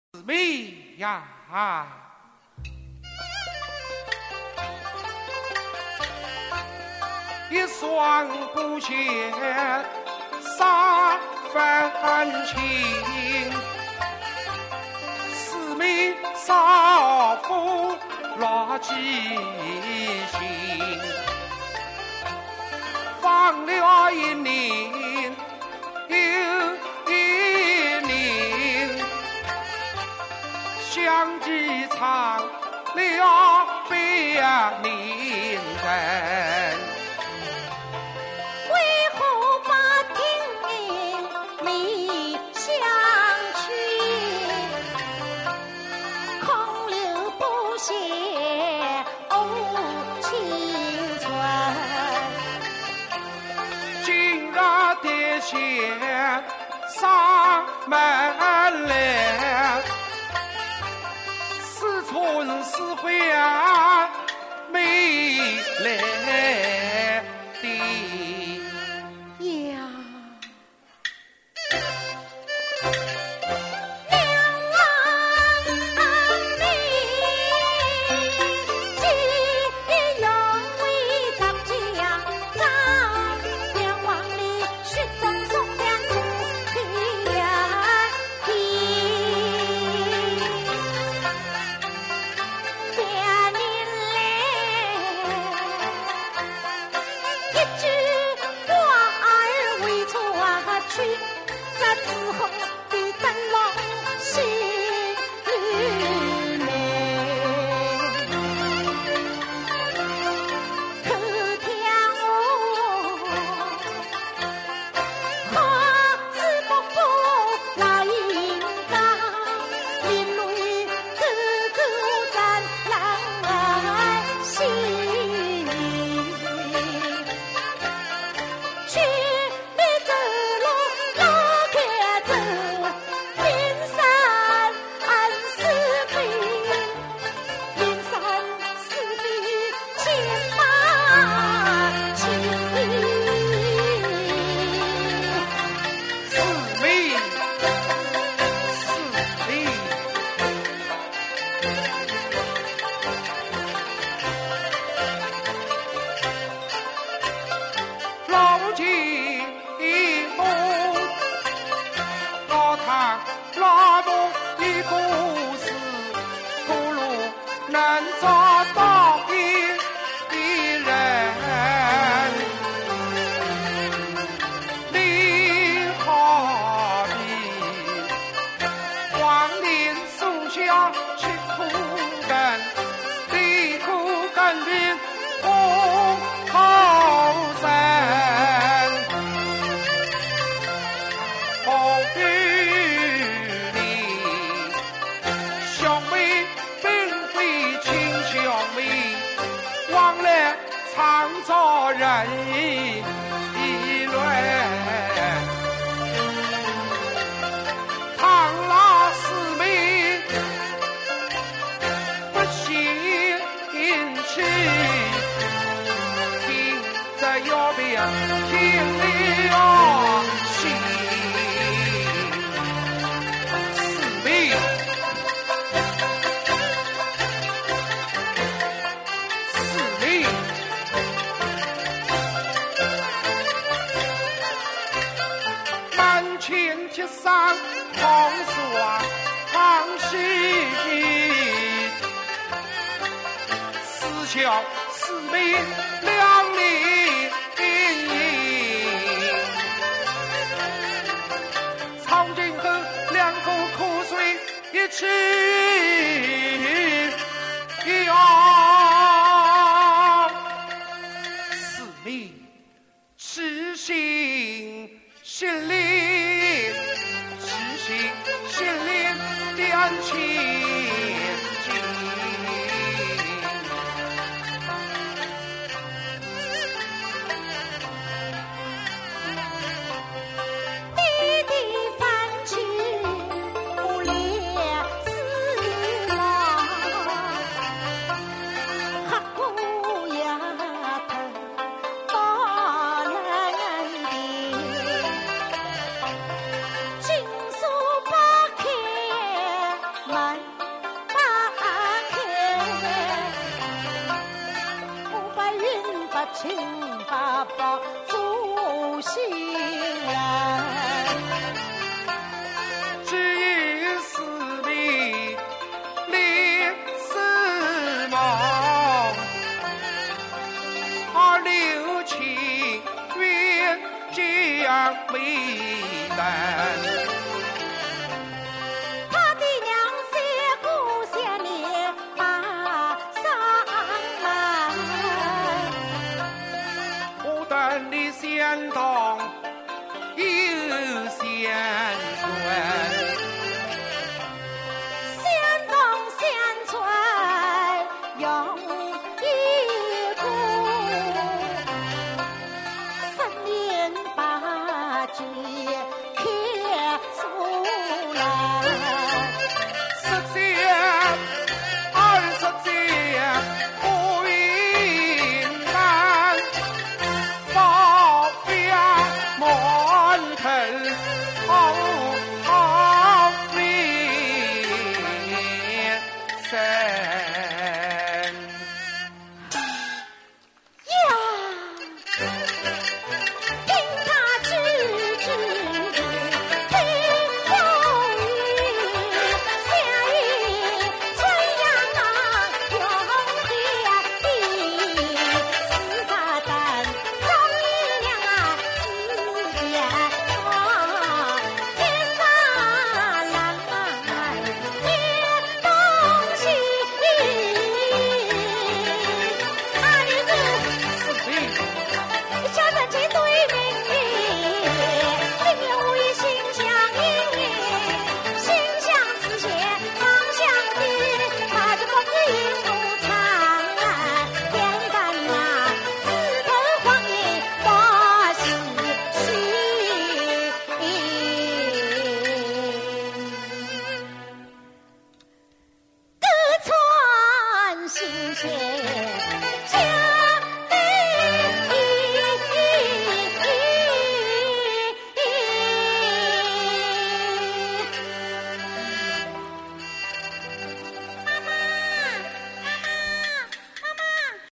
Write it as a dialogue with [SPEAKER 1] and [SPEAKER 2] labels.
[SPEAKER 1] 妹呀，一双不见三分情，四妹少妇落几心，放了一年又一年，相继长了百年人。上门来，是春是花没来的
[SPEAKER 2] 呀。
[SPEAKER 1] 人议论，唐老四妹不嫌弃，听着要不要听了心，四妹。铁上红刷黄喜，四小四妹两里曹金后两口口水一起摇，四妹痴心心里。心灵点千金，
[SPEAKER 2] 弟弟翻起不烈丝郎，黑姑丫头到人边。金锁不开门打开，不白云不青爸爸做新人。
[SPEAKER 1] 只因思你连死亡，而留情愿这样为难。
[SPEAKER 2] 他的娘三姑三娘把上门，
[SPEAKER 1] 我等你相同又相传，
[SPEAKER 2] 相同相传永一故，10年8季开出来。
[SPEAKER 1] 10年20年不应难，保镖满头好面神。
[SPEAKER 2] 呀，听他吱吱飞风雨，下雨春阳永天地，四大灯照一亮四边窗，天上蓝夜东西。哪里子？小人情对明月，明月无语心相依，心相思切长相依。他这公子一路长安，天干呐，枝头黄叶花细细。歌川新鲜。